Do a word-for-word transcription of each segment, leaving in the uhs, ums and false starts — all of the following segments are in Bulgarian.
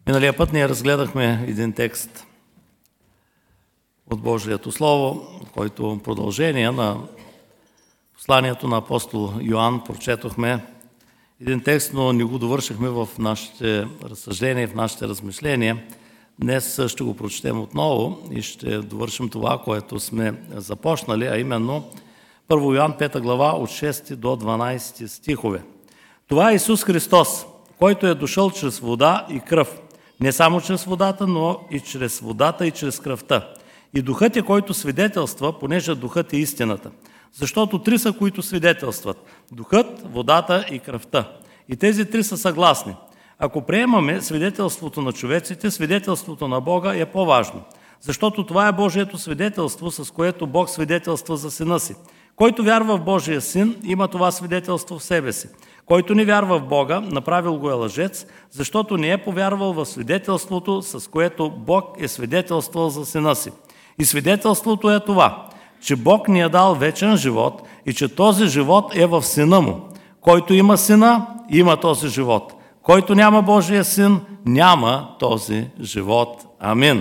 Миналия път ние разгледахме един текст от Божието Слово, който продължение на посланието на апостол Йоан прочетохме един текст, но не го довършихме в нашите разсъждения, в нашите размишления. Днес ще го прочетем отново и ще довършим това, което сме започнали, а именно първо Йоан пета глава от шести до дванадесети стихове. Това е Исус Христос, който е дошъл чрез вода и кръв. Не само чрез водата, но и чрез водата и чрез кръвта. И духът е, който свидетелства, понеже духът е истината. Защото три са, които свидетелстват. Духът, водата и кръвта. И тези три са съгласни. Ако приемаме свидетелството на човеците, свидетелството на Бога е по-важно. Защото това е Божието свидетелство, с което Бог свидетелства за Сина си. Който вярва в Божия Син, има това свидетелство в себе си. Който не вярва в Бога, направил го е лъжец, защото не е повярвал в свидетелството, с което Бог е свидетелствал за Сина си. И свидетелството е това, че Бог ни е дал вечен живот и че този живот е в Сина му. Който има Сина, има този живот. Който няма Божия Син, няма този живот. Амин.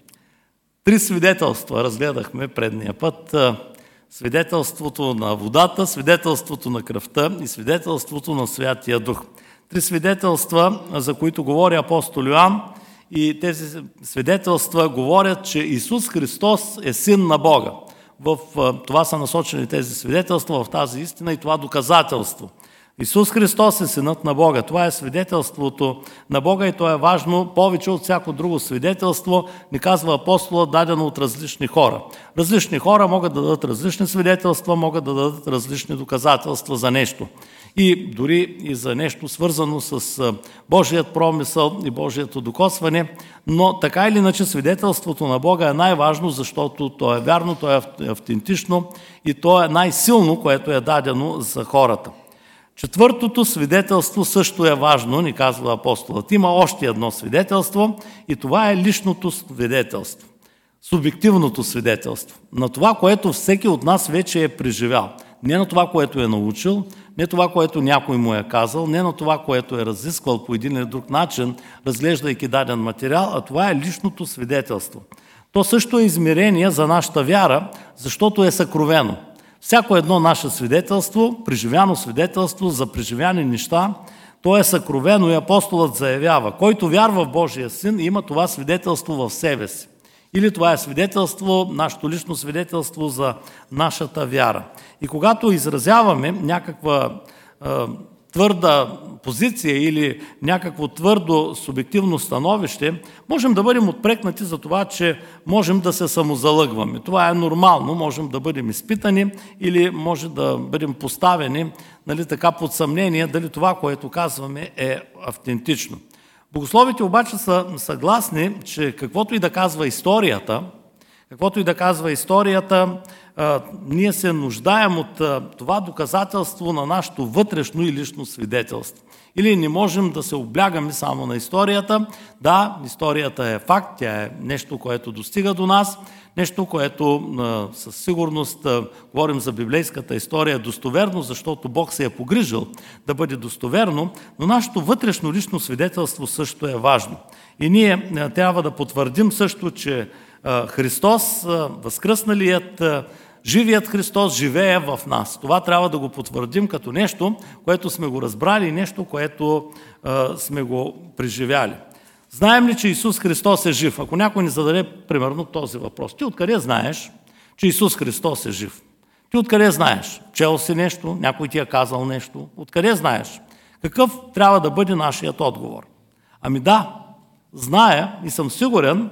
Три свидетелства разгледахме предния път. Свидетелството на водата, свидетелството на кръвта и свидетелството на Святия Дух. Три свидетелства, за които говори апостол Йоан, и тези свидетелства говорят, че Исус Христос е Син на Бога. В това са насочени тези свидетелства, в тази истина и това доказателство. Исус Христос е Синът на Бога. Това е свидетелството на Бога и то е важно повече от всяко друго свидетелство, ни казва апостола, дадено от различни хора. Различни хора могат да дадат различни свидетелства, могат да дадат различни доказателства за нещо. И дори и за нещо свързано с Божият промисъл и Божието докосване, но така или иначе свидетелството на Бога е най-важно, защото то е вярно, то е автентично и то е най-силно, което е дадено за хората. Четвъртото свидетелство също е важно, ни казва апостолът. Има още едно свидетелство и това е личното свидетелство. Субективното свидетелство. На това, което всеки от нас вече е преживял. Не на това, което е научил, не това, което някой му е казал, не на това, което е разисквал по един или друг начин, разглеждайки даден материал, а това е личното свидетелство. То също е измерение за нашата вяра, защото е съкровено. Всяко едно наше свидетелство, преживяно свидетелство за преживяни неща, то е съкровено и апостолът заявява, който вярва в Божия Син, има това свидетелство в себе си. Или това е свидетелство, нашето лично свидетелство за нашата вяра. И когато изразяваме някаква е, твърда позиция или някакво твърдо субективно становище, можем да бъдем отпрекнати за това, че можем да се самозалъгваме. Това е нормално, можем да бъдем изпитани или може да бъдем поставени, нали, така под съмнение дали това, което казваме, е автентично. Богословите обаче са съгласни, че каквото и да казва историята, каквото и да казва историята, а, ние се нуждаем от а, това доказателство на нашето вътрешно и лично свидетелство. Или не можем да се облягаме само на историята. Да, историята е факт, тя е нещо, което достига до нас, нещо, което а, със сигурност, а, говорим за библейската история, е достоверно, защото Бог се е погрижил да бъде достоверно, но нашето вътрешно лично свидетелство също е важно. И ние а, трябва да потвърдим също, че а, Христос, а, възкръсналият, а, живият Христос живее в нас. Това трябва да го потвърдим като нещо, което сме го разбрали и нещо, което а, сме го преживяли. Знаем ли, че Исус Христос е жив? Ако някой ни зададе примерно този въпрос, ти откъде знаеш, че Исус Христос е жив? Ти откъде знаеш? Чел си нещо? Някой ти е казал нещо? Откъде знаеш? Какъв трябва да бъде нашият отговор? Ами да, зная и съм сигурен,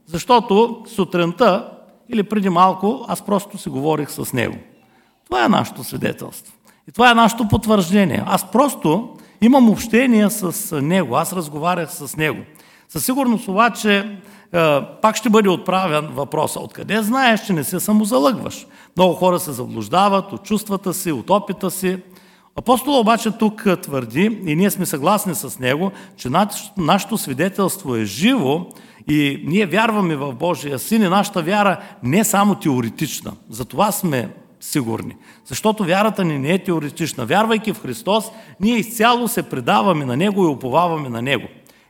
защото сутринта или преди малко аз просто си говорих с него. Това е нашето свидетелство. И това е нашето потвърждение. Аз просто имам общение с него, аз разговарях с него. Със сигурност обаче е, пак ще бъде отправен въпроса. Откъде знаеш, че не се самозалъгваш? Много хора се заблуждават от чувствата си, от опита си. Апостол обаче тук твърди, и ние сме съгласни с него, че нашето свидетелство е живо и ние вярваме в Божия Син и нашата вяра не е само теоретична. Затова сме сигурни. Защото вярата ни не е теоретична. Вярвайки в Христос, ние изцяло се предаваме на Него и уповаваме на Него.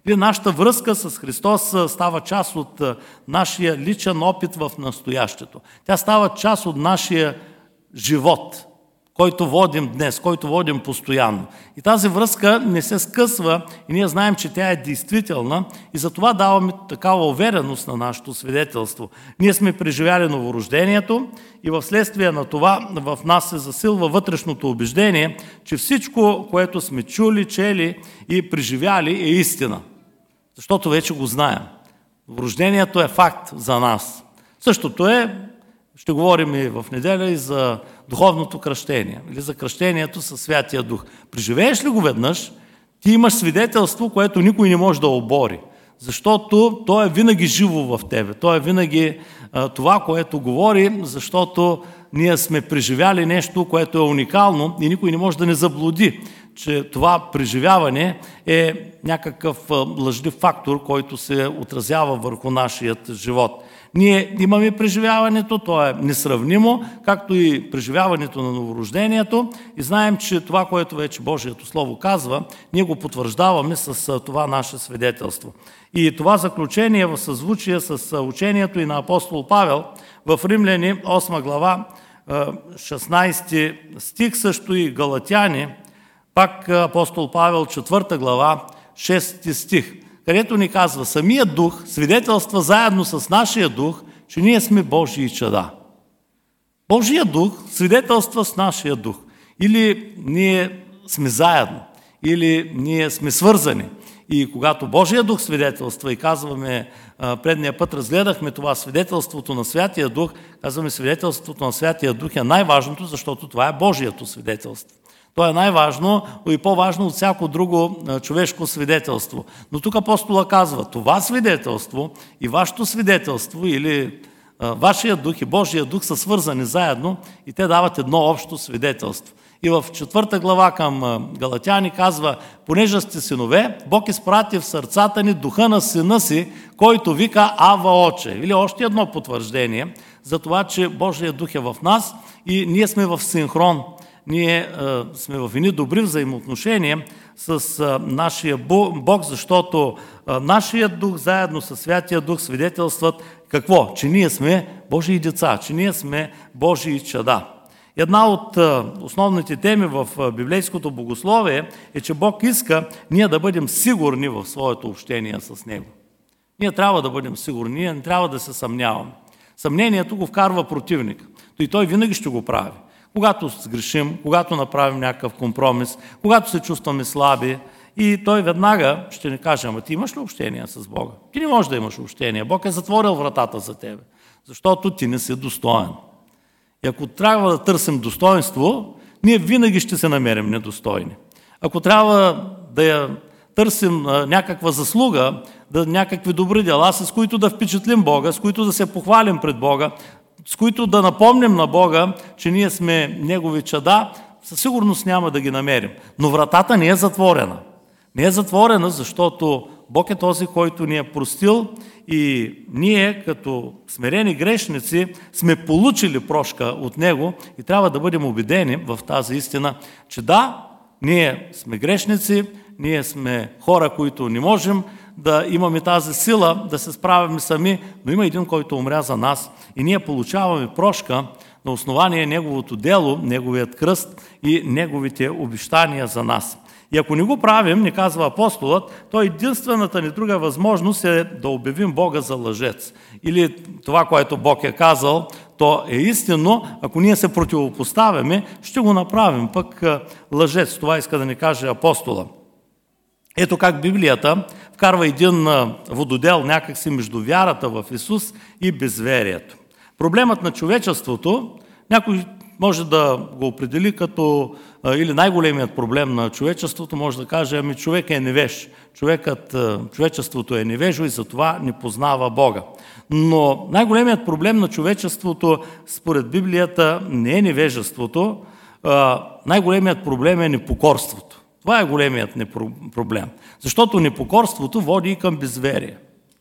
Или нашата връзка с Христос става част от нашия личен опит в настоящето. Тя става част от нашия живот, който водим днес, който водим постоянно. И тази връзка не се скъсва и ние знаем, че тя е действителна и затова даваме такава увереност на нашето свидетелство. Ние сме преживяли новорождението и в следствие на това в нас се засилва вътрешното убеждение, че всичко, което сме чули, чели и преживяли, е истина. Защото вече го знаем. Новорождението е факт за нас. Същото е, ще говорим и в неделя, и за духовното кръщение, или за кръщението със Святия Дух. Преживееш ли го веднъж, ти имаш свидетелство, което никой не може да обори, защото то е винаги живо в тебе. То е винаги а, това, което говори, защото ние сме преживяли нещо, което е уникално и никой не може да не заблуди, че това преживяване е някакъв а, лъжлив фактор, който се отразява върху нашият живот. Ние имаме преживяването, то е несравнимо, както и преживяването на новорождението и знаем, че това, което вече Божието Слово казва, ние го потвърждаваме с това наше свидетелство. И това заключение в съзвучие с учението и на апостол Павел в Римляни осма глава, шестнайсети стих, също и Галатяни, пак апостол Павел четвърта глава, шести стих, където ни казва: самият Дух свидетелства заедно с нашия дух, че ние сме Божии чада. Божият Дух свидетелства с нашия дух. Или ние сме заедно, или ние сме свързани. И когато Божият Дух свидетелства, и казваме, предния път разгледахме това свидетелството на Святия Дух, казваме, свидетелството на Святия Дух е най-важното, защото това е Божието свидетелство. То е най-важно и по-важно от всяко друго човешко свидетелство. Но тук апостола казва, това свидетелство и вашето свидетелство или а, вашия дух и Божия дух са свързани заедно и те дават едно общо свидетелство. И в четвърта глава към Галатяни казва, понеже сте синове, Бог изпрати в сърцата ни духа на сина си, който вика Ава Отче. Или още едно потвърждение за това, че Божия дух е в нас и ние сме в синхрон. Ние а, сме в едни добри взаимоотношения с а, нашия Бог, защото а, нашият дух заедно с Святия Дух свидетелстват какво? Че ние сме Божии деца, че ние сме Божии чада. Една от а, основните теми в а, библейското богословие е, че Бог иска ние да бъдем сигурни в своето общение с Него. Ние трябва да бъдем сигурни, ние не трябва да се съмняваме. Съмнението го вкарва противник, и той винаги ще го прави. Когато сгрешим, когато направим някакъв компромис, когато се чувстваме слаби, и той веднага ще ни каже, ама ти имаш ли общение с Бога? Ти не можеш да имаш общение. Бог е затворил вратата за тебе, защото ти не си достоен. И ако трябва да търсим достоинство, ние винаги ще се намерим недостойни. Ако трябва да я търсим а, някаква заслуга, да, някакви добри дела, с които да впечатлим Бога, с които да се похвалим пред Бога, с които да напомним на Бога, че ние сме Негови чада, със сигурност няма да ги намерим. Но вратата не е затворена. Не е затворена, защото Бог е този, който ни е простил и ние, като смирени грешници, сме получили прошка от Него и трябва да бъдем убедени в тази истина, че да, ние сме грешници, ние сме хора, които не можем да имаме тази сила, да се справяме сами, но има един, който умря за нас и ние получаваме прошка на основание Неговото дело, Неговият кръст и Неговите обещания за нас. И ако не го правим, ни казва апостолът, то единствената ни друга възможност е да обявим Бога за лъжец. Или това, което Бог е казал, то е истинно, ако ние се противопоставяме, ще го направим пък лъжец. Това иска да ни каже апостола. Ето как Библията вкарва един вододел някакси между вярата в Исус и безверието. Проблемът на човечеството, някой може да го определи като, или най-големият проблем на човечеството, може да каже, ами човек е невеж. Човекът, човечеството е невежо и затова не познава Бога. Но най-големият проблем на човечеството, според Библията, не е невежеството, най-големият проблем е непокорството. Това е големият проблем. Защото непокорството води и към безверие.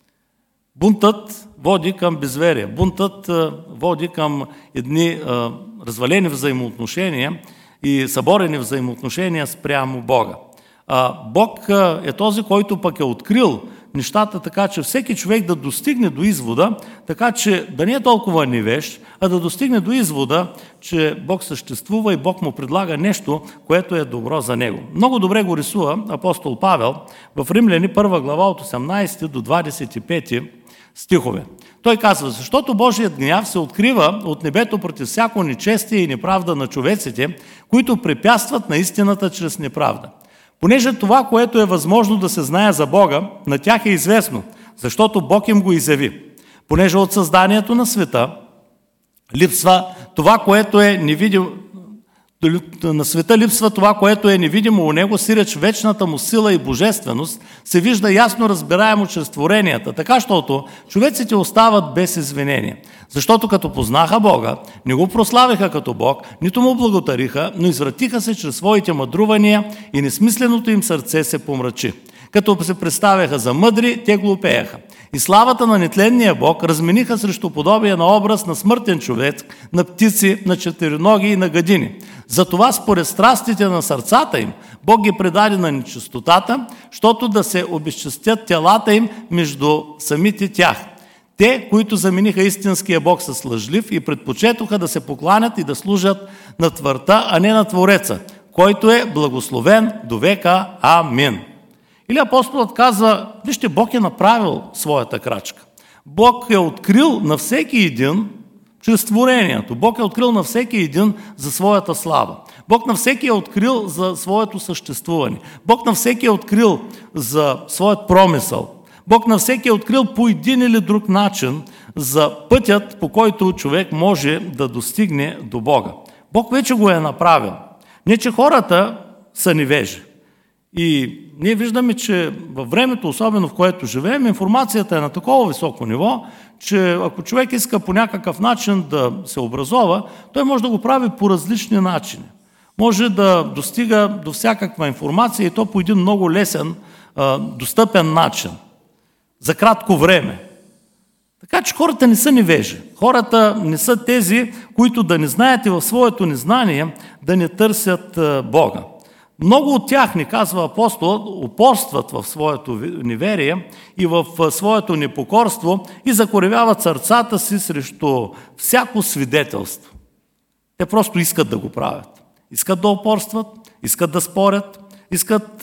Бунтът води към безверие. Бунтът води към едни развалени взаимоотношения и съборени взаимоотношения спрямо Бога. А Бог е този, който пък е открил нещата така, че всеки човек да достигне до извода, така че да не е толкова невещ, а да достигне до извода, че Бог съществува и Бог му предлага нещо, което е добро за него. Много добре го рисува апостол Павел в Римляни първа глава от осемнадесети до двадесет и пети стихове. Той казва: защото Божият гняв се открива от небето против всяко нечестие и неправда на човеците, които препятстват на истината чрез неправда. Понеже това, което е възможно да се знае за Бога, на тях е известно, защото Бог им го изяви. Понеже от създанието на света липсва това, което е невидимо, на света липсва това, което е невидимо у него, сиреч вечната му сила и божественост се вижда ясно разбираемо чрез творенията, така щото човеците остават без извинение. Защото като познаха Бога, не го прославиха като Бог, нито му благодариха, но извратиха се чрез своите мъдрувания и несмисленото им сърце се помрачи. Като се представяха за мъдри, те глупееха. И славата на нетленния Бог размениха срещу подобие на образ на смъртен човек, на птици, на четириноги и на гадини. Затова според страстите на сърцата им, Бог ги предаде на нечистотата, щото да се обезчестят телата им между самите тях. Те, които замениха истинския Бог с лъжлив и предпочетоха да се покланят и да служат на твърта, а не на Твореца, който е благословен до века. Амин. Или апостолът казва: вижте, Бог е направил своята крачка. Бог е открил на всеки един чрез творението. Бог е открил на всеки един за своята слава. Бог на всеки е открил за своето съществуване. Бог на всеки е открил за своят промисъл. Бог на всеки е открил по един или друг начин за пътят, по който човек може да достигне до Бога. Бог вече го е направил. Не, че хората са невежи. И ние виждаме, че във времето, особено в което живеем, информацията е на такова високо ниво, че ако човек иска по някакъв начин да се образова, той може да го прави по различни начини. Може да достига до всякаква информация и то по един много лесен, достъпен начин. За кратко време. Така че хората не са невежи. Хората не са тези, които да не знаят и в своето незнание да не търсят Бога. Много от тях, ни казва апостол, упорстват в своето неверие и в своето непокорство и закоревяват сърцата си срещу всяко свидетелство. Те просто искат да го правят. Искат да упорстват, искат да спорят, искат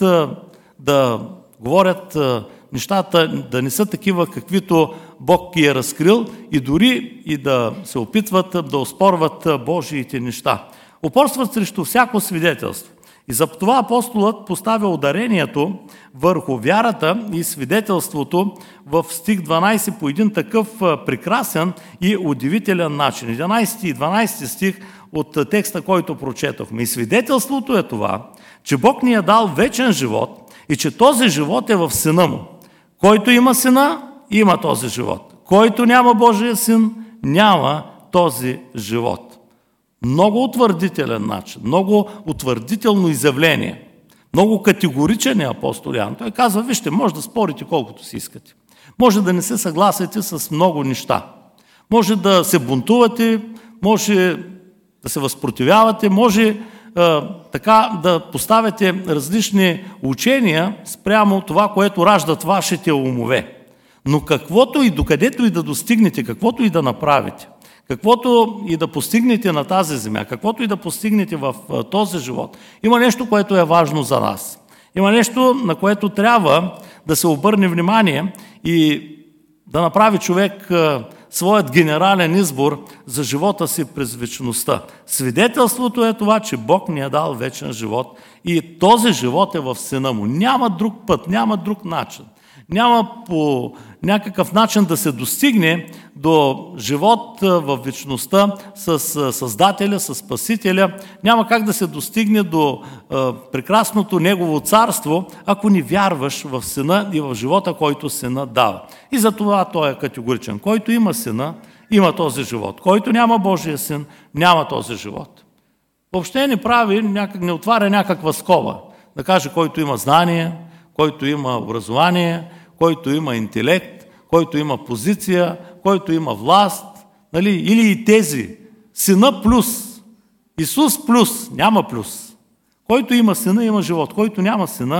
да говорят нещата, да не са такива, каквито Бог ги е разкрил и дори и да се опитват да оспорват Божиите неща. Упорстват срещу всяко свидетелство. И за това апостолът поставя ударението върху вярата и свидетелството в стих дванадесети по един такъв прекрасен и удивителен начин. единадесети и дванадесети стих от текста, който прочетохме. И свидетелството е това, че Бог ни е дал вечен живот и че този живот е в Сина му. Който има Сина, има този живот. Който няма Божия Син, няма този живот. Много утвърдителен начин, много утвърдително изявление, много категоричен е апостол Йоан. Той казва: вижте, може да спорите колкото си искате. Може да не се съгласите с много неща. Може да се бунтувате, може да се възпротивявате, може а, така да поставяте различни учения спрямо това, което раждат вашите умове. Но каквото и докъдето и да достигнете, каквото и да направите, каквото и да постигнете на тази земя, каквото и да постигнете в този живот, има нещо, което е важно за нас. Има нещо, на което трябва да се обърне внимание и да направи човек своят генерален избор за живота си през вечността. Свидетелството е това, че Бог ни е дал вечен живот и този живот е в Сина му. Няма друг път, няма друг начин. Няма по някакъв начин да се достигне до живот в вечността с Създателя, с Спасителя. Няма как да се достигне до прекрасното Негово царство, ако не вярваш в Сина и в живота, който Сина дава. И за това той е категоричен. Който има Сина, има този живот. Който няма Божия Син, няма този живот. Въобще не прави, не отваря някаква скоба. Да каже, който има знание, който има образование, който има интелект, който има позиция, който има власт, нали? Или и тези. Сина плюс, Исус плюс, няма плюс. Който има Сина, има живот. Който няма Сина,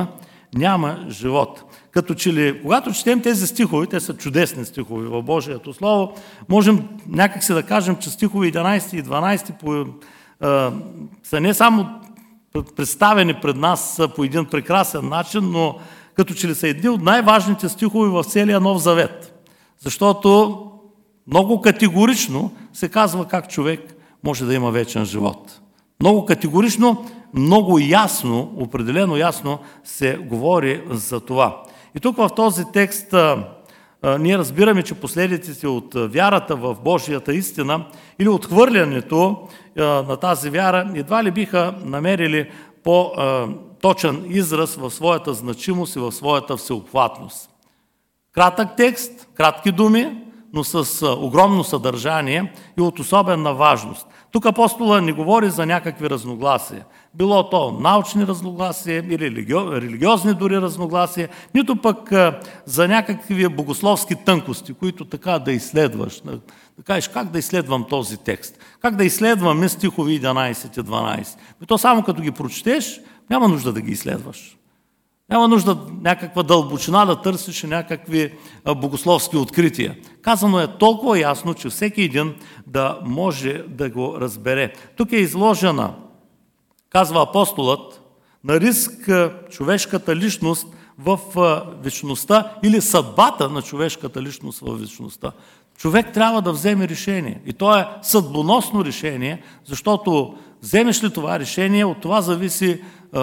няма живот. Като че ли, когато четем тези стихове, те са чудесни стихове в Божието Слово, можем някакси да кажем, че стихове единайсети и дванайсети по, а, са не само представени пред нас по един прекрасен начин, но като че ли са едни от най-важните стихове в целия Нов Завет. Защото много категорично се казва как човек може да има вечен живот. Много категорично, много ясно, определено ясно се говори за това. И тук в този текст а, а, ние разбираме, че последиците от вярата в Божията истина или отхвърлянето а, на тази вяра едва ли биха намерили по-точен израз в своята значимост и в своята всеобхватност. Кратък текст, кратки думи, но с огромно съдържание и от особена важност. Тук апостола не говори за някакви разногласия. Било то научни разногласия или религиозни дори разногласия, нито пък за някакви богословски тънкости, които така да изследваш. Да кажеш, как да изследвам този текст? Как да изследваме стихови единайсет и дванайсет? То само като ги прочетеш, няма нужда да ги изследваш. Няма нужда някаква дълбочина да търсиш някакви богословски открития. Казано е толкова ясно, че всеки един да може да го разбере. Тук е изложена, казва апостолът, на риск човешката личност в вечността или съдбата на човешката личност в вечността. Човек трябва да вземе решение. И то е съдбоносно решение, защото вземеш ли това решение, от това зависи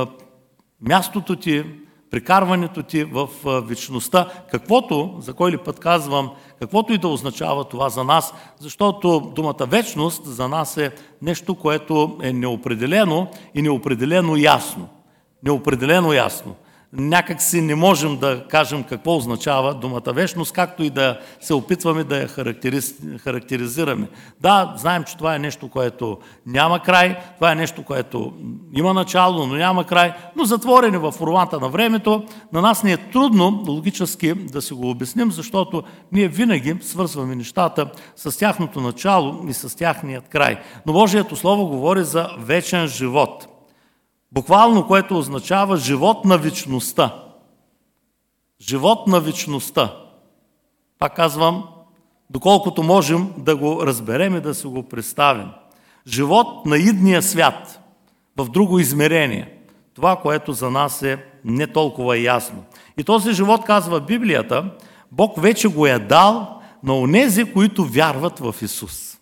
мястото ти, прекарването ти в вечността, каквото, за кой ли път казвам, каквото и да означава това за нас, защото думата вечност за нас е нещо, което е неопределено и неопределено ясно. Неопределено ясно. Някак си не можем да кажем какво означава думата вечност, както и да се опитваме да я характериз... характеризираме. Да, знаем, че това е нещо, което няма край, това е нещо, което има начало, но няма край, но затворени в формата на времето, на нас не е трудно логически да си го обясним, защото ние винаги свързваме нещата с тяхното начало и с тяхният край. Но Божието Слово говори за вечен живот. Буквално, което означава живот на вечността. Живот на вечността. Пак казвам, доколкото можем да го разберем и да си го представим. Живот на идния свят, в друго измерение. Това, което за нас е не толкова ясно. И този живот, казва Библията, Бог вече го е дал на онези, които вярват в Исус.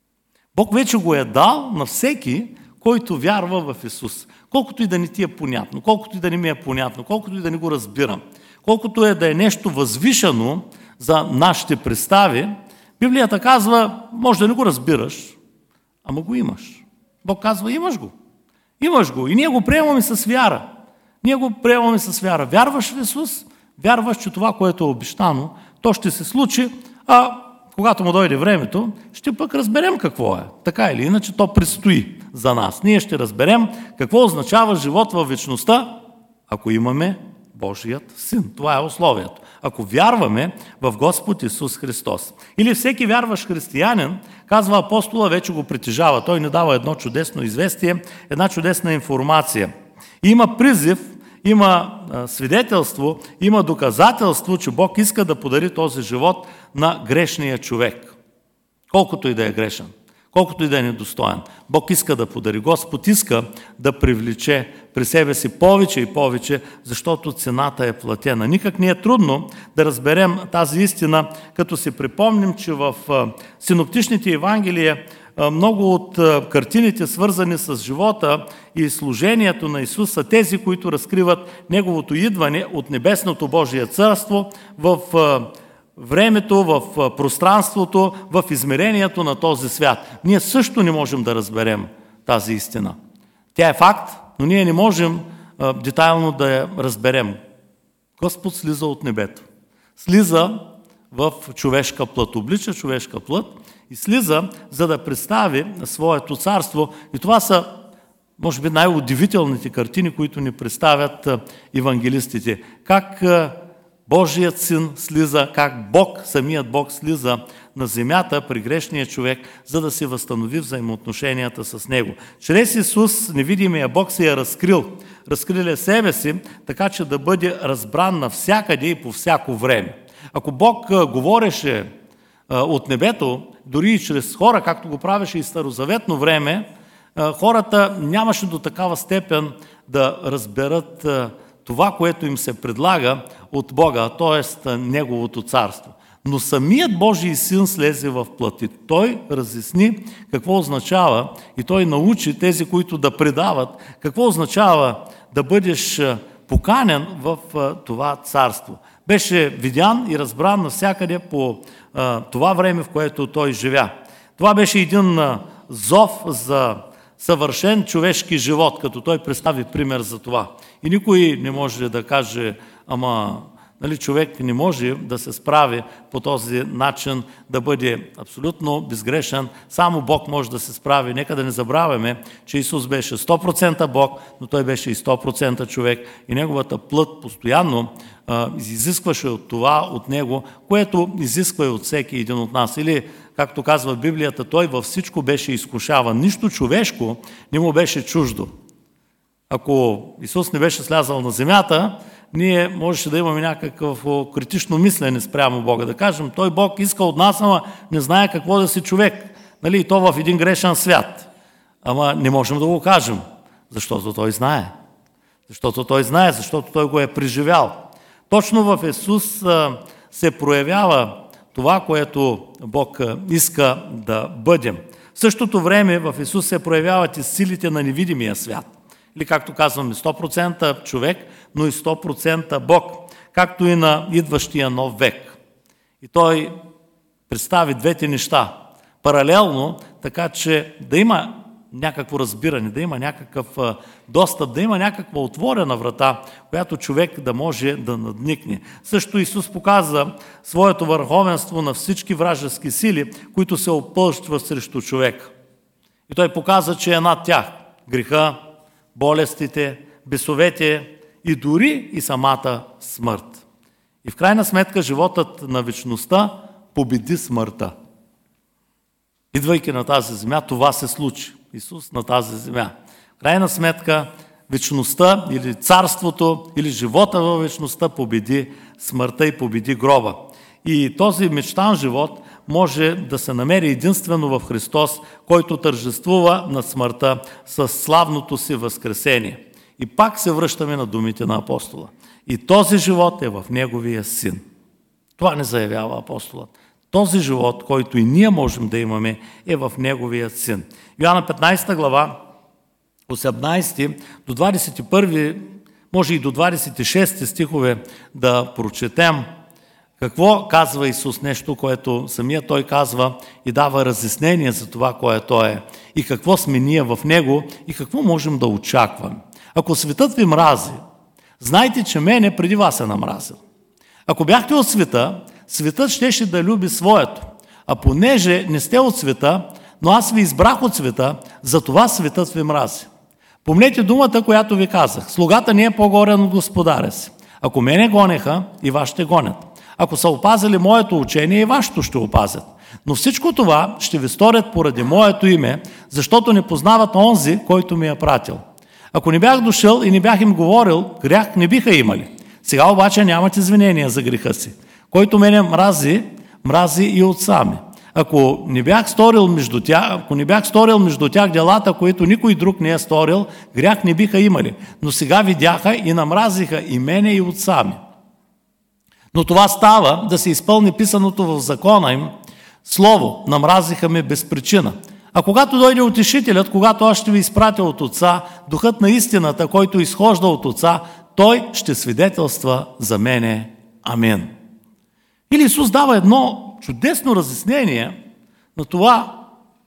Бог вече го е дал на всеки, който вярва в Исус. Колкото и да не ти е понятно, колкото и да не ми е понятно, колкото и да не го разбирам, колкото е да е нещо възвишено за нашите представи, Библията казва, може да не го разбираш, ама го имаш. Бог казва, имаш го. Имаш го. И ние го приемаме с вяра. Ние го приемаме с вяра. Вярваш в Исус, вярваш, че това, което е обещано, то ще се случи, а когато му дойде времето, ще пък разберем какво е. Така или иначе, то предстои за нас. Ние ще разберем какво означава живот във вечността, ако имаме Божият Син. Това е условието. Ако вярваме в Господ Исус Христос. Или всеки вярващ християнин, казва апостола, вече го притежава. Той ни дава едно чудесно известие, една чудесна информация. И има призив, има свидетелство, има доказателство, че Бог иска да подари този живот на грешния човек. Колкото и да е грешен, колкото и да е недостоен. Бог иска да подари. Господ иска да привлече при себе си повече и повече, защото цената е платена. Никак не е трудно да разберем тази истина, като си припомним, че в синоптичните Евангелия много от картините, свързани с живота и служението на Исус, са тези, които разкриват Неговото идване от небесното Божие царство в времето, в пространството, в измерението на този свят. Ние също не можем да разберем тази истина. Тя е факт, но ние не можем детайлно да я разберем. Господ слиза от небето. Слиза в човешка плът, облича човешка плът и слиза, за да представи своето царство. И това са, може би, най-удивителните картини, които ни представят евангелистите. Как Божият Син слиза, как Бог, самият Бог слиза на земята при грешния човек, за да се възстанови взаимоотношенията с Него. Чрез Исус невидимия Бог се е разкрил. разкрили себе си, така че да бъде разбран навсякъде и по всяко време. Ако Бог говореше от небето, дори и чрез хора, както го правеше и старозаветно време, хората нямаше до такава степен да разберат това, което им се предлага от Бога, т.е. Неговото царство. Но самият Божий син слезе в плъти. Той разясни какво означава и той научи тези, които да предават, какво означава да бъдеш поканен в това царство. Беше видян и разбран навсякъде по а, това време, в което той живя. Това беше един а, зов за съвършен човешки живот, като той представи пример за това. И никой не може да каже, ама нали, човек не може да се справи по този начин, да бъде абсолютно безгрешен. Само Бог може да се справи. Нека да не забравяме, че Исус беше сто процента Бог, но той беше и сто процента човек. И неговата плът постоянно а, изискваше от това, от него, което изисква и от всеки един от нас. Или, както казва Библията, той във всичко беше изкушаван. Нищо човешко не му беше чуждо. Ако Исус не беше слязал на земята, ние можеше да имаме някакво критично мислене спрямо Бога. Да кажем, той Бог иска от нас, ама не знае какво да си човек. Нали? И то в един грешен свят. Ама не можем да го кажем, защото той знае. Защото той знае, защото той го е преживял. Точно в Исус се проявява това, което Бог иска да бъдем. В същото време в Исус се проявяват и силите на невидимия свят. Или както казваме, сто процента човек, но и сто процента Бог, както и на идващия нов век. И той представи двете неща паралелно, така че да има някакво разбиране, да има някакъв достъп, да има някаква отворена врата, която човек да може да надникне. Също Исус показа своето върховенство на всички вражески сили, които се опълчват срещу човек. И той показа, че е над тях греха, болестите, бесовете и дори и самата смърт. И в крайна сметка животът на вечността победи смъртта. Идвайки на тази земя, това се случи. Исус на тази земя. В крайна сметка вечността или царството или живота във вечността победи смъртта и победи гроба. И този мечтан живот може да се намери единствено в Христос, който тържествува над смъртта с славното си възкресение. И пак се връщаме на думите на апостола. И този живот е в Неговия Син. Това не заявява апостолът. Този живот, който и ние можем да имаме, е в Неговия Син. Йоанна петнадесета глава, осемнадесети до двадесет и първи, може и до двадесет и шести стихове да прочетем. Какво казва Исус? Нещо, което самия Той казва и дава разяснение за това, кое Той е. И какво сме ние в Него и какво можем да очакваме. Ако светът ви мрази, знайте, че мене преди вас е намразил. Ако бяхте от света, светът щеше да люби своето. А понеже не сте от света, но аз ви избрах от света, затова светът ви мрази. Помнете думата, която ви казах. Слугата не е по-горен от господаря си. Ако мене гонеха, и вас ще гонят. Ако са опазили моето учение, и вашето ще опазят. Но всичко това ще ви сторят поради моето име, защото не познават онзи, който ми е пратил. Ако не бях дошъл и не бях им говорил, грях не биха имали. Сега обаче нямат извинения за греха си. Който мене мрази, мрази и отца ми. Ако не бях сторил между тях, ако не бях сторил между тях делата, които никой друг не е сторил, грях не биха имали. Но сега видяха и намразиха и мене, и отца ми. Но това става да се изпълни писаното в закона им слово, намразиха ме без причина. А когато дойде утешителят, когато аз ще ви изпратя от Отца, духът на истината, който изхожда от Отца, той ще свидетелства за мене. Амин. Или Исус дава едно чудесно разяснение на това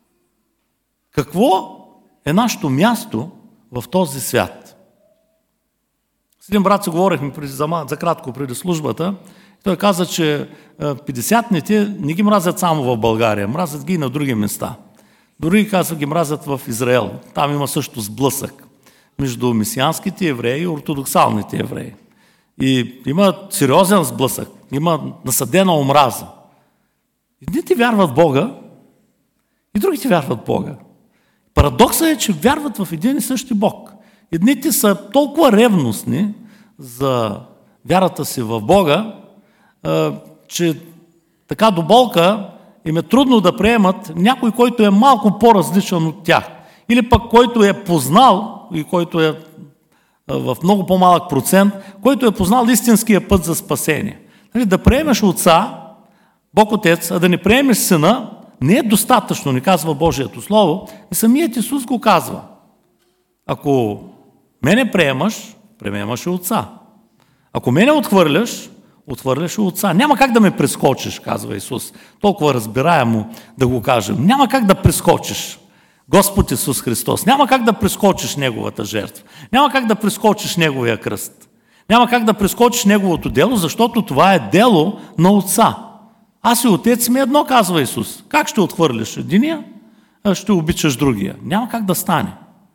какво е нашето място в този свят. С един брат се говорихме преди, за, за кратко преди службата. Той каза, че петдесятните не ги мразят само в България, мразят ги и на други места. Дори казва, ги мразят в Израел. Там има също сблъсък между месианските евреи и ортодоксалните евреи. И има сериозен сблъсък, има насъдена омраза. Едните вярват в Бога, и другите вярват в Бога. Парадоксът е, че вярват в един и същи Бог. Едните са толкова ревностни за вярата си в Бога, че така до болка им е трудно да приемат някой, който е малко по-различен от тях. Или пък който е познал, и който е в много по-малък процент, който е познал истинския път за спасение. Да приемеш Отца, Бог Отец, а да не приемеш Сина, не е достатъчно, ни казва Божието Слово. И самият Исус го казва. Ако мене приемаш, приемаш и Отца. Ако мене отхвърляш, отхвърляш и Отца. Няма как да ме прескочиш, казва Исус. Толкова разбираемо да го кажем. Няма как да прескочиш Господ Исус Христос. Няма как да прескочиш Неговата жертва. Няма как да прескочиш Неговия кръст. Няма как да прескочиш Неговото дело, защото това е дело на Отца. Аз и Отец ми едно, казва Исус. Как ще отхвърляш единия, а ще обичаш другия? Няма как да стане.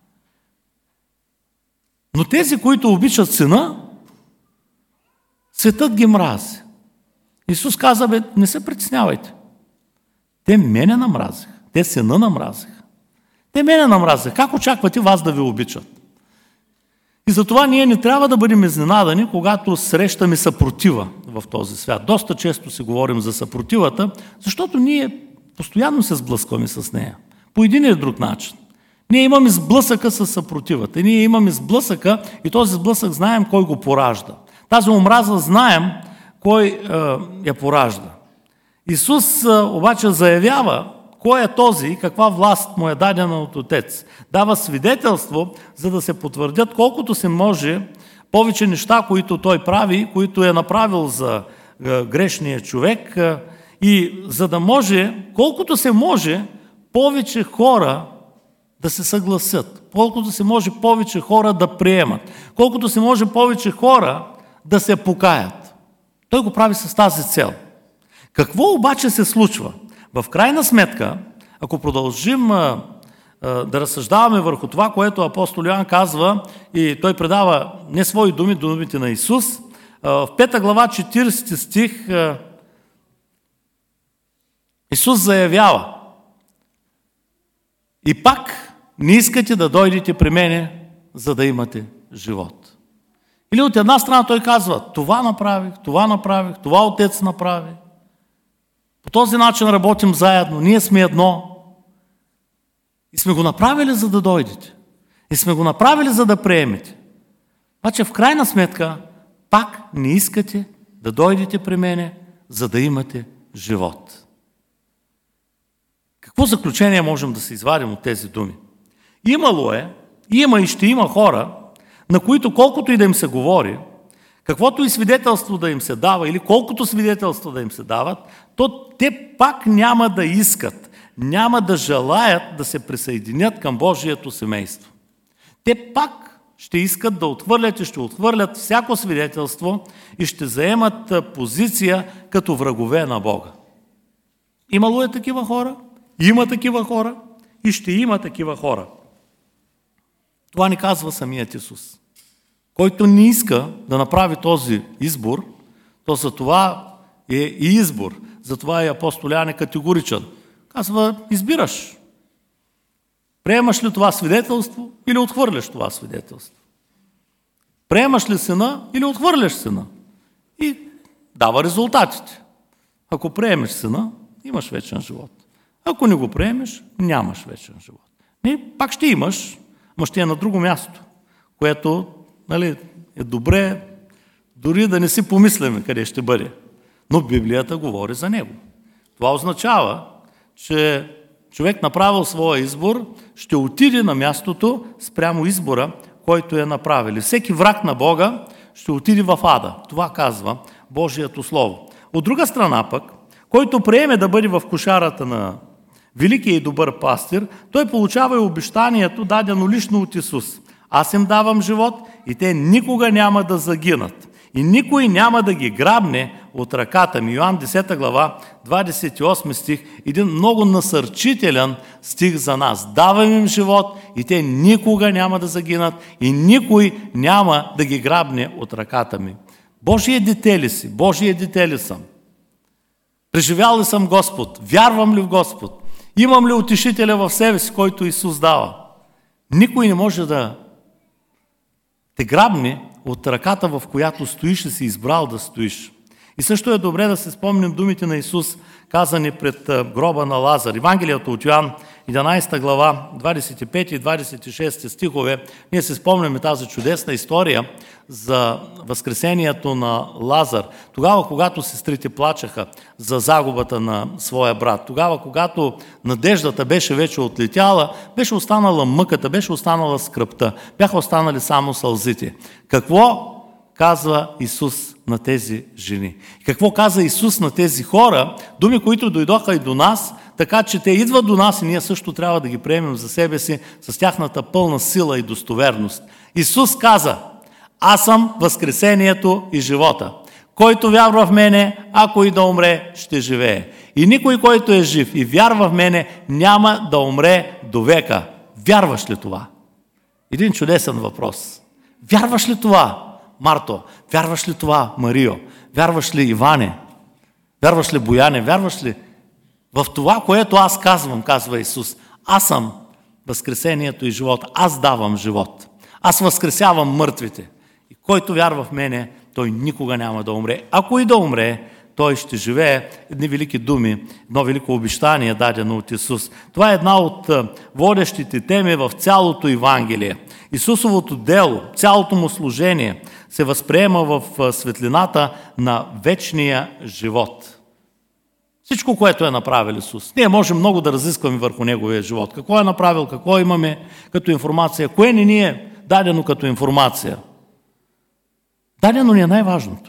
Но тези, които обичат Сина, светът ги мрази. Исус каза, бе, не се притеснявайте. Те мене намразиха. Те Сина намразиха. Те мене намразиха. Как очаквате вас да ви обичат? И затова ние не трябва да бъдем изненадани, когато срещаме съпротива в този свят. Доста често си говорим за съпротивата, защото ние постоянно се сблъскваме с нея. По един или друг начин. Ние имаме сблъсъка с съпротивата. Ние имаме сблъсъка и този сблъсък знаем кой го поражда. Тази омраза знаем кой е, я поражда. Исус е, обаче заявява кой е този и каква власт му е дадена от Отец. Дава свидетелство, за да се потвърдят колкото се може повече неща, които той прави, които е направил за е, грешния човек е, и за да може, колкото се може, повече хора да се съгласят, колкото се може повече хора да приемат, колкото се може повече хора да се покаят. Той го прави с тази цел. Какво обаче се случва? В крайна сметка, ако продължим а, а, да разсъждаваме върху това, което апостол Йоан казва, и той предава не свои думи, думите на Исус, а, в пета глава, четиридесети стих, а, Исус заявява: и пак не искате да дойдете при мене, за да имате живот. Или от една страна той казва: това направих, това направих, това Отец направи. По този начин работим заедно, ние сме едно. И сме го направили, за да дойдете. И сме го направили, за да приемете. Обаче в крайна сметка пак не искате да дойдете при мене, за да имате живот. Какво заключение можем да се извадим от тези думи? Имало е, има и ще има хора, на които колкото и да им се говори, каквото и свидетелство да им се дава, или колкото свидетелство да им се дават, то те пак няма да искат, няма да желаят да се присъединят към Божието семейство. Те пак ще искат да отхвърлят и ще отхвърлят всяко свидетелство и ще заемат позиция като врагове на Бога. Имало е такива хора, има такива хора и ще има такива хора. Това ни казва самият Исус. Който не иска да направи този избор, то за това е и избор. Затова и апостол Йоан е категоричен. Казва: избираш. Приемаш ли това свидетелство или отхвърляш това свидетелство? Приемаш ли Сина или отхвърляш Сина? И дава резултатите. Ако приемеш Сина, имаш вечен живот. Ако не го приемеш, нямаш вечен живот. Не, пак ще имаш, но ще е на друго място, което, нали, е добре дори да не си помислим къде ще бъде. Но Библията говори за него. Това означава, че човек, направил своя избор, ще отиде на мястото спрямо избора, който е направил. Всеки враг на Бога ще отиде в ада. Това казва Божието Слово. От друга страна пък, който приеме да бъде в кошарата на великия и добър пастир, той получава и обещанието, дадено лично от Исус. Аз им давам живот и те никога няма да загинат. И никой няма да ги грабне от ръката ми. Йоан десета глава, двадесет и осми стих, един много насърчителен стих за нас. Давам им живот и те никога няма да загинат и никой няма да ги грабне от ръката ми. Божие дете ли си? Божие дете ли съм? Преживял ли съм Господ? Вярвам ли в Господ? Имам ли утешителя в себе си, който Исус дава? Никой не може да те грабне от ръката, в която стоиш и си избрал да стоиш. И също е добре да се спомним думите на Исус, казани пред гроба на Лазар. Евангелието от Йоан, единадесета глава, двадесет и пети и двадесет и шести стихове. Ние се спомняме тази чудесна история за възкресението на Лазар. Тогава, когато сестрите плачеха за загубата на своя брат, тогава, когато надеждата беше вече отлетяла, беше останала мъката, беше останала скръпта, бяха останали само сълзите. Какво казва Исус на тези жени? Какво каза Исус на тези хора? Думи, които дойдоха и до нас, така че те идват до нас и ние също трябва да ги приемем за себе си с тяхната пълна сила и достоверност. Исус каза: аз съм възкресението и живота. Който вярва в мене, ако и да умре, ще живее. И никой, който е жив и вярва в мене, няма да умре до века. Вярваш ли това? Един чудесен въпрос. Вярваш ли това, Марто? Вярваш ли това, Марио? Вярваш ли, Иване? Вярваш ли, Бояне? Вярваш ли в това, което аз казвам, казва Исус? Аз съм възкресението и живота. Аз давам живот. Аз възкресявам мъртвите. И който вярва в мене, той никога няма да умре. Ако и да умре, той ще живее. Едни велики думи, едно велико обещание, дадено от Исус. Това е една от водещите теми в цялото Евангелие. Исусовото дело, цялото му служение се възприема в светлината на вечния живот. Всичко, което е направил Исус. Ние можем много да разискваме върху Неговия живот. Какво е направил, какво имаме като информация, кое не ни е дадено като информация. Дадено ни е най-важното.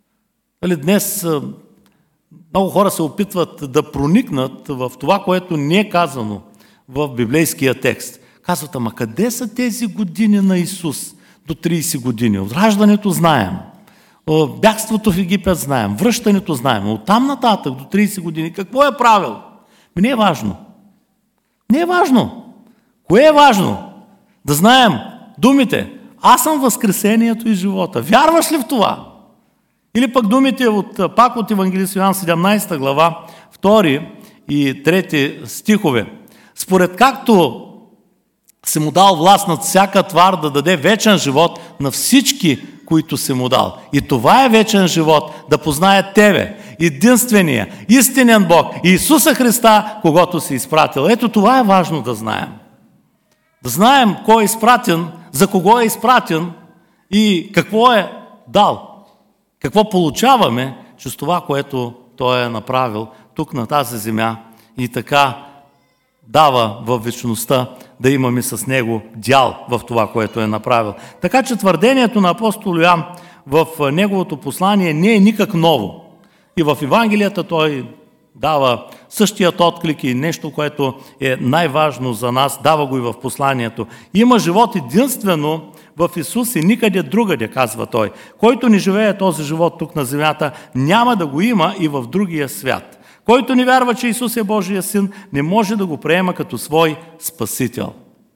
Днес много хора се опитват да проникнат в това, което не е казано в библейския текст. Казват: ама къде са тези години на Исус до тридесет години? От раждането знаем, бягството в Египет знаем, връщането знаем, оттам нататък до тридесет години какво е правил? Не е важно. Не е важно. Кое е важно? Да знаем думите: аз съм възкресението и живота. Вярваш ли в това? Или пък думите от, пак от Евангелист Йоан, седемнадесета глава, втори и трети стихове. Според както се му дал власт над всяка твар да даде вечен живот на всички, които се му дал. И това е вечен живот, да познаят тебе, единствения, истинен Бог, Исуса Христа, когото си изпратил. Ето това е важно да знаем. Да знаем кой е изпратен, за кого е изпратен и какво е дал. Какво получаваме чрез това, което Той е направил тук на тази земя и така дава във вечността да имаме с Него дял в това, което е направил. Така че твърдението на апостол Йоан в неговото послание не е никак ново. И в Евангелията той дава същият отклик и нещо, което е най-важно за нас, дава го и в посланието. Има живот единствено в Исус и никъде другаде, казва той. Който не живее този живот тук на земята, няма да го има и в другия свят. Който не вярва, че Исус е Божия син, не може да го приема като свой спасител.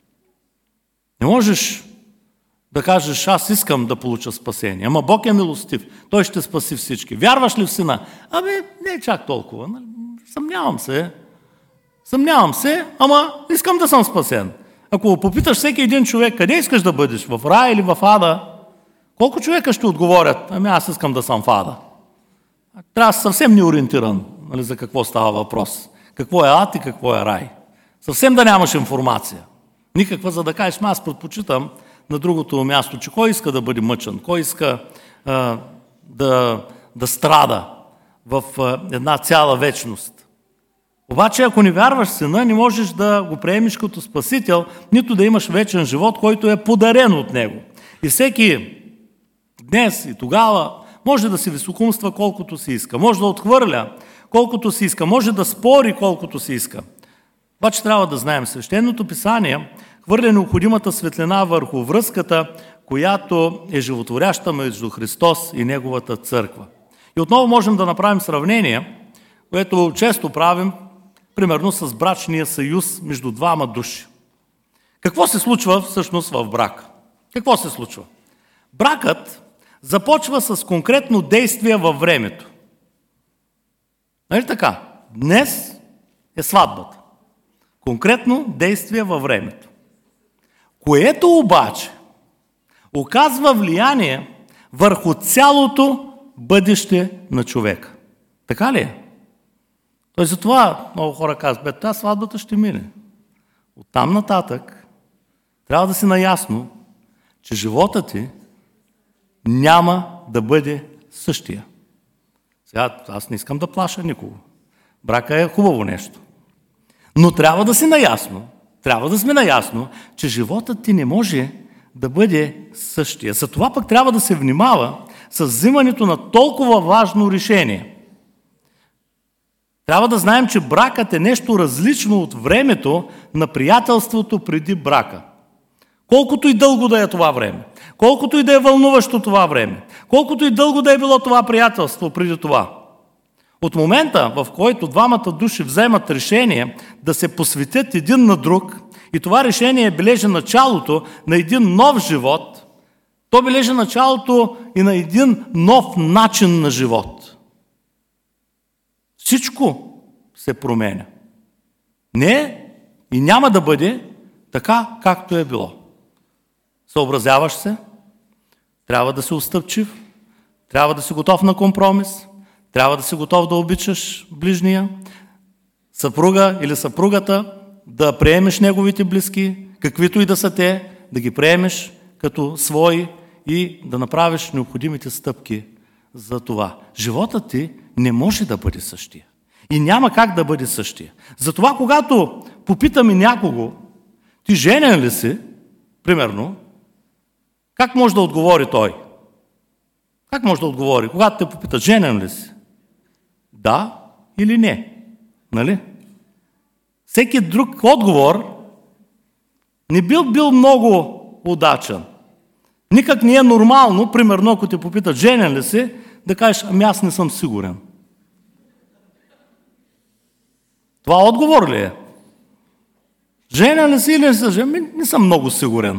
Не можеш да кажеш: аз искам да получа спасение, ама Бог е милостив, Той ще спаси всички. Вярваш ли в сина? Абе, не е чак толкова. Съмнявам се. Съмнявам се, ама искам да съм спасен. Ако попиташ всеки един човек: къде искаш да бъдеш, в рай или в ада, колко човека ще отговорят: ами аз искам да съм в ада. Трябва съвсем неориентиран, нали, за какво става въпрос. Какво е ад и какво е рай. Съвсем да нямаш информация. Никаква, за да кажеш: аз предпочитам на другото място, че кой иска да бъде мъчен, кой иска а, да, да страда в а, една цяла вечност. Обаче, ако не вярваш в сина, не можеш да го приемеш като спасител, нито да имаш вечен живот, който е подарен от него. И всеки днес и тогава може да се високумства колкото си иска, може да отхвърля колкото си иска, може да спори колкото си иска. Обаче трябва да знаем, Свещеното писание хвърля необходимата светлина върху връзката, която е животворяща между Христос и Неговата църква. И отново можем да направим сравнение, което често правим, примерно с брачния съюз между двама души. Какво се случва всъщност в брак? Какво се случва? Бракът започва с конкретно действие във времето. Нали така? Днес е сватбата. Конкретно действие във времето. Което обаче оказва влияние върху цялото бъдеще на човека. Така ли е? Той затова много хора казват, бе, тази сватбата ще мине. Оттам нататък трябва да си наясно, че живота ти няма да бъде същия. Сега аз не искам да плаша никого. Брака е хубаво нещо. Но трябва да си наясно, трябва да сме наясно, че животът ти не може да бъде същия. Затова пък трябва да се внимава с взимането на толкова важно решение. Трябва да знаем, че бракът е нещо различно от времето на приятелството преди брака. Колкото и дълго да е това време, колкото и да е вълнуващо това време, колкото и дълго да е било това приятелство преди това. От момента, в който двамата души вземат решение да се посветят един на друг и това решение бележи началото на един нов живот, то бележи началото и на един нов начин на живот. Всичко се променя. Не и няма да бъде така, както е било. Съобразяваш се, трябва да си отстъпчив, трябва да си готов на компромис, трябва да си готов да обичаш ближния, съпруга или съпругата, да приемеш неговите близки, каквито и да са те, да ги приемеш като свои и да направиш необходимите стъпки за това. Животът ти не може да бъде същия. И няма как да бъде същия. Затова, когато попитаме някого, ти женен ли си, примерно, как може да отговори той? Как може да отговори? Когато те попитат, женен ли си? Да или не? Нали? Всеки друг отговор не бил бил много удачен. Никак не е нормално, примерно, ако те попитат, женен ли си, да кажеш, ами аз не съм сигурен. Това отговор ли е? Женен ли си или не си? Ами не съм много сигурен.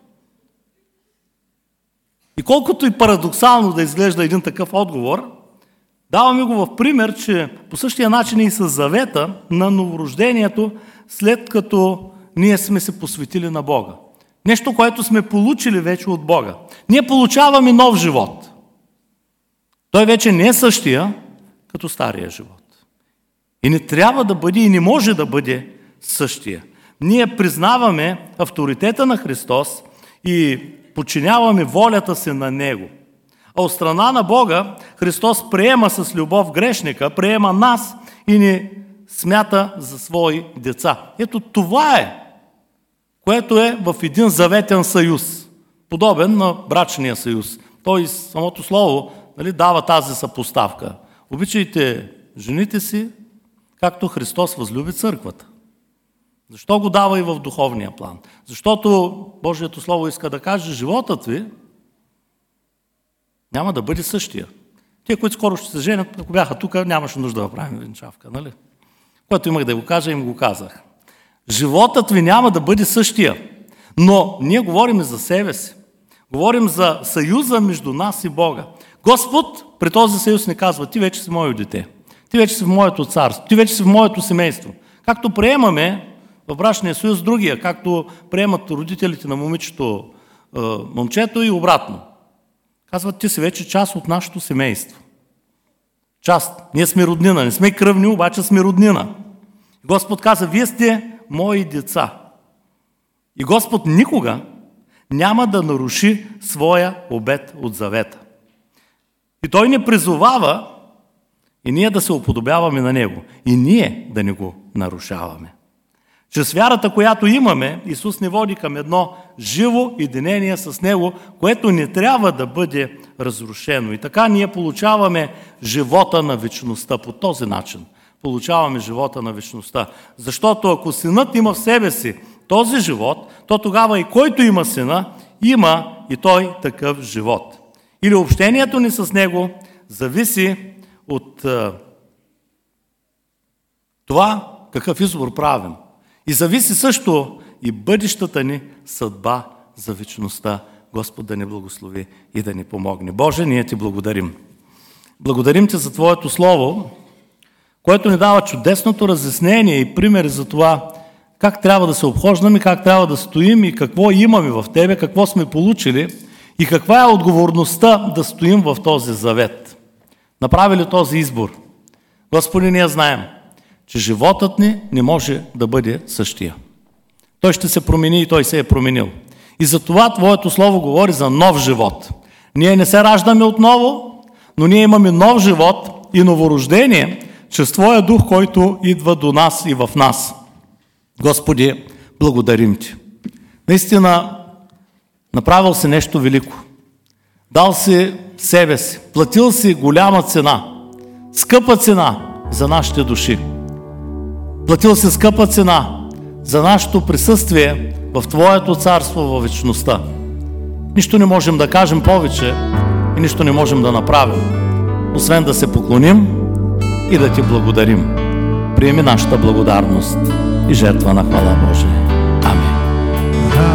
И колкото и парадоксално да изглежда един такъв отговор, даваме го в пример, че по същия начин и с завета на новорождението, след като ние сме се посветили на Бога. Нещо, което сме получили вече от Бога. Ние получаваме нов живот. Той вече не е същия, като стария живот. И не трябва да бъде и не може да бъде същия. Ние признаваме авторитета на Христос и подчиняваме волята си на Него. А от страна на Бога Христос приема с любов грешника, приема нас и ни смята за свои деца. Ето това е, което е в един заветен съюз, подобен на брачния съюз. Той самото слово, нали, дава тази съпоставка. Обичайте жените си, както Христос възлюби църквата. Защо го дава и в духовния план? Защото Божието Слово иска да каже, животът ви няма да бъде същия. Те, които скоро ще се женят, ако бяха тук, нямаше нужда да правим венчавка, нали? Което имах да го кажа, им го казах. Животът ви няма да бъде същия, но ние говорим за себе си. Говорим за съюза между нас и Бога. Господ при този съюз ни казва, ти вече си мое дете, ти вече си в моето царство, ти вече си в моето семейство. Както приемаме в брачния съюз другия, както приемат родителите на момичето, момчето и обратно. Казват, ти си вече част от нашето семейство. Част. Ние сме роднина, не сме кръвни, обаче сме роднина. Господ каза, вие сте мои деца. И Господ никога няма да наруши своя обет от завета. И Той ни призовава и ние да се уподобяваме на Него. И ние да не го нарушаваме. Чрез вярата, която имаме, Исус ни води към едно живо единение с Него, което не трябва да бъде разрушено. И така ние получаваме живота на вечността по този начин. Получаваме живота на вечността. Защото ако Синът има в себе си този живот, то тогава и който има Сина, има и той такъв живот. Или общението ни с Него зависи от uh, това какъв избор правим. И зависи също и бъдещата ни съдба за вечността. Господ да ни благослови и да ни помогне. Боже, ние Ти благодарим. Благодарим Ти за Твоето Слово, което ни дава чудесното разяснение и примери за това как трябва да се обхождаме, как трябва да стоим и какво имаме в Тебе, какво сме получили И каква е отговорността да стоим в този завет? Направили този избор? Господи, ние знаем, че животът ни не може да бъде същия. Той ще се промени и той се е променил. И затова Твоето Слово говори за нов живот. Ние не се раждаме отново, но ние имаме нов живот и новорождение чрез Твоя Дух, който идва до нас и в нас. Господи, благодарим Ти. Наистина, направил си нещо велико. Дал си себе си, платил си голяма цена, скъпа цена за нашите души. Платил си скъпа цена за нашето присъствие в Твоето царство във вечността. Нищо не можем да кажем повече и нищо не можем да направим, освен да се поклоним и да Ти благодарим. Приеми нашата благодарност и жертва на хвала Божия.